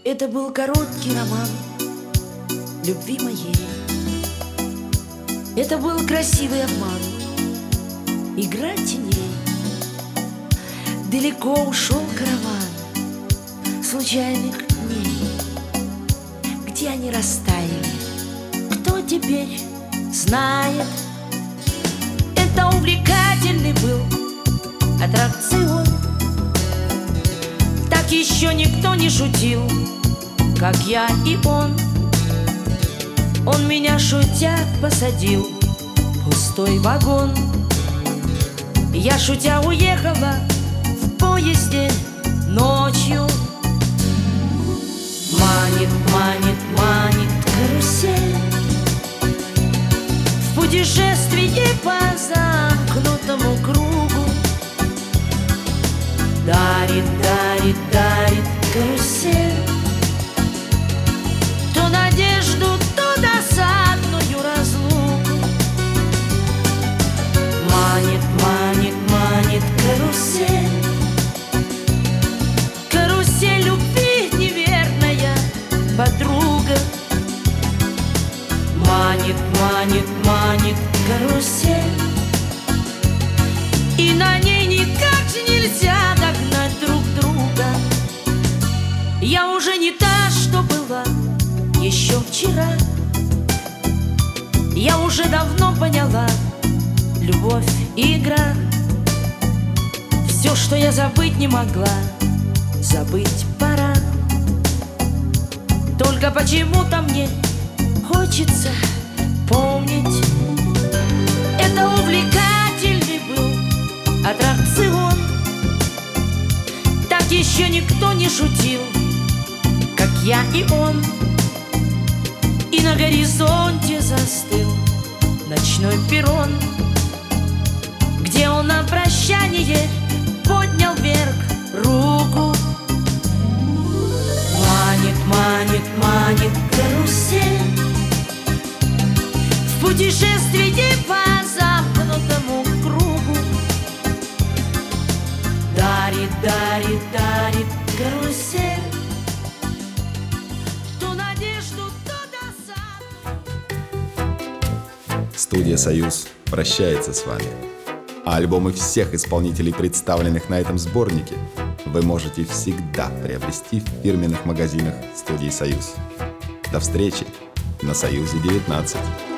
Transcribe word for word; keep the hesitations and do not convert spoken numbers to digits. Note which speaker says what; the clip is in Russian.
Speaker 1: Это был короткий роман любви моей. Это был красивый обман, игра теней. Далеко ушел караван случайных дней. Где они растаяли, кто теперь знает? Это увлекательный был аттракцион. Так еще никто не шутил, как я и он. Он меня, шутя, посадил в пустой вагон. Я, шутя, уехала в поезде ночью. Манит, манит, манит карусель в путешествии по замкнутому кругу. Дарит, дарит, дарит карусель то надежду, то досадную разлуку. Манит, манит, манит карусель, карусель любви, неверная подруга. Манит, манит, манит карусель, и на ней никак же нельзя догнать друг друга. Я уже не та, что была еще вчера. Я уже давно поняла, любовь — игра. Все, что я забыть не могла, забыть пора. Только почему-то мне хочется помнить. Это увлекательный был аттракцион. Так еще никто не шутил, как я и он. И на горизонте застыл ночной перрон, где он на прощание поднял вверх руку. Манит, манит, манит карусель в путешествии по замкнутому кругу. Дарит, дарит, дарит карусель то надежду, то досаду.
Speaker 2: Студия «Союз» прощается с вами. А альбомы всех исполнителей, представленных на этом сборнике, вы можете всегда приобрести в фирменных магазинах студии «Союз». До встречи на «Союзе девятнадцать».